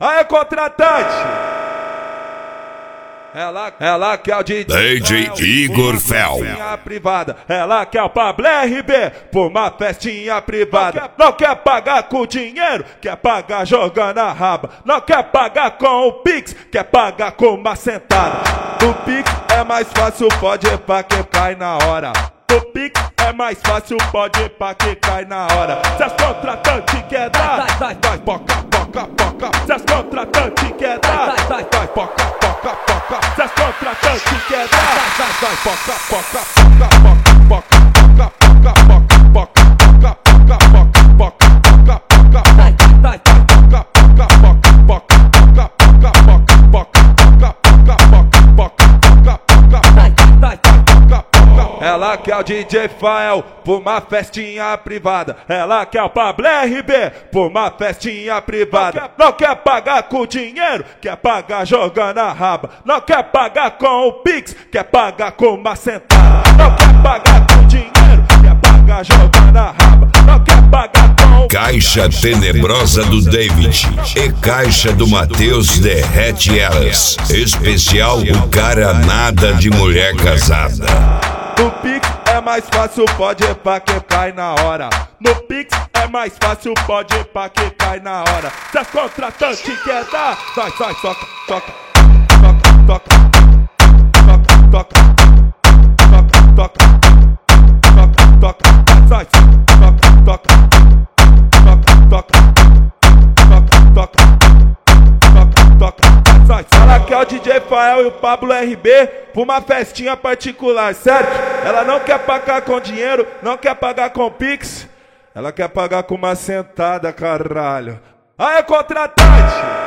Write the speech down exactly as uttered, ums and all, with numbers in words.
Aí, contratante! Ela, ela quer o D J, D J Igor Fel. Privada. Ela quer o Pablo R B por uma festinha privada. Não quer, não quer pagar com dinheiro, quer pagar jogando a raba. Não quer pagar com o Pix, quer pagar com uma sentada. No Pix é mais fácil, pode ir pra que cai na hora. No Pix é mais fácil, pode ir pra que cai na hora. Se as contratantes quer dar, vai, vai, poca, poca, poca. Se as contratantes quer dar, vai, vai, poca, poca, poca. Se as contratantes quer dar, vai, vai, poca, poca, poca, poca, poca, poca, poca, poca, poca, poca, poca, poca, poca, poca, vai, vai, poca, poca, poca, poca, poca, poca, poca, poca, poca, poca, poca, poca, vai, vai, poca, poca. Ela quer o D J Fael por uma festinha privada. Ela quer o Pablo R B por uma festinha privada. Não quer, não quer pagar com dinheiro, quer pagar jogando a raba. Não quer pagar com o Pix, quer pagar com uma sentada. Não quer pagar com dinheiro, quer pagar jogando a raba. Não quer pagar com o Caixa tenebrosa do David e caixa do Matheus derrete elas. Especial o cara nada de mulher casada. No Pix é mais fácil, pode ir pra que cai na hora. No Pix é mais fácil, pode ir pra que cai na hora. Se as contratantes quer dar, vai, vai, toca, toca, toca, toca, toca, toca, toca, toca, toca, toca, vai, toca, toca, toca, toca, toca, toca. Ela quer o D J Fael e o Pablo R B por uma festinha particular, certo? Ela não quer pagar com dinheiro, não quer pagar com Pix. Ela quer pagar com uma sentada, caralho. Aí, contratante!